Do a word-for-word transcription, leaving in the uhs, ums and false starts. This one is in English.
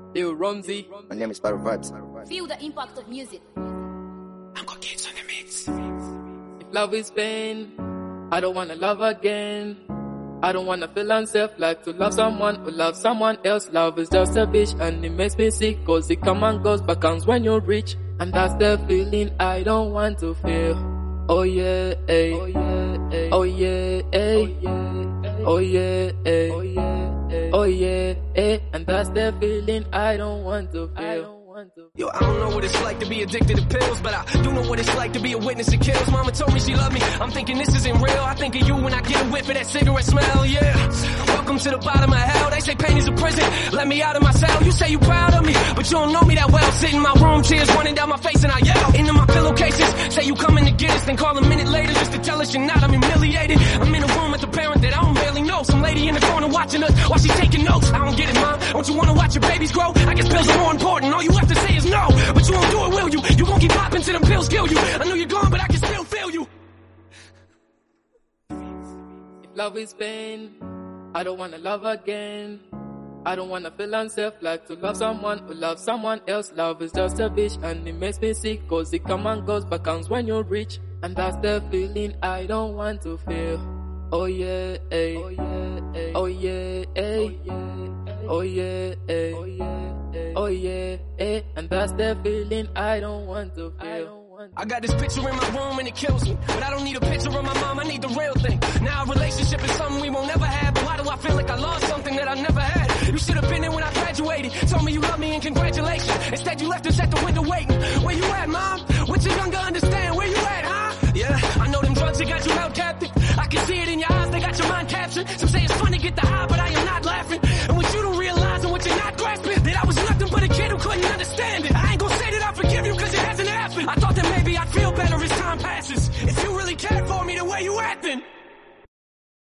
Yo, Rumsey. My name is Pyro Vibes. Feel the impact of music. Uncle Kids on the mix. If love is pain, I don't wanna love again. I don't wanna feel unsafe like to love someone who loves someone else. Love is just a bitch and it makes me sick, cause it comes and goes but comes when you're rich. And that's the feeling I don't want to feel. Oh yeah, ay. Oh yeah, ay. Oh yeah, ay. Oh yeah, ay. Oh yeah, ay. Oh yeah, ay. And that's the feeling I don't want to feel. Yo, I don't know what it's like to be addicted to pills, but I do know what it's like to be a witness to kills. Mama told me she loved me, I'm thinking this isn't real. I think of you when I get a whiff of that cigarette smell, yeah. Welcome to the bottom of hell, they say pain is a prison. Let me out of my cell, you say you proud of me, but you don't know me that well. Sit in my room, tears running down my face and I yell into my pillowcases. Say you coming to get us, then call a minute later just to tell us you're not. I'm humiliated, I'm in a room with a parent that I don't barely know. Some lady in the corner watching us while she's taking notes. I don't get it, mom, don't you wanna watch your babies grow? I guess pills are more important, all you have to say is no, but you won't do it, will you? You gon' keep popping till them pills kill you. I know you're gone, but I can still feel you. If love is pain, I don't wanna love again. I don't wanna feel unsafe like to love someone who loves someone else. Love is just a bitch and it makes me sick, cause it comes and goes but comes when you're rich. And that's the feeling I don't want to feel. Oh yeah, ay. Oh yeah, ay. Oh yeah, ay. Oh yeah, ay. Oh yeah, ay. Oh yeah, ay. And that's the feeling I don't want to feel. I got this picture in my room and it kills me, but I don't need a picture of my mom, I need the real thing. Now a relationship is something we won't ever have, but why do I feel like I lost something that I never had? You should have been there when I graduated, told me you love me and congratulations. Instead you left us at the window waiting. Where you at, mom? What you younger understand? Where you at, huh? Yeah, I know them drugs that got you held captive. I can see it in your eyes, they got your mind captured. Some say it's fun to get the high, but I am not laughing. And what you don't realize and what you're not grasping, that I was nothing but a kid who couldn't understand it. I ain't gonna say that I forgive you cause it hasn't happened. I thought that maybe I'd feel better as time passes, if you really cared for me the way you acting.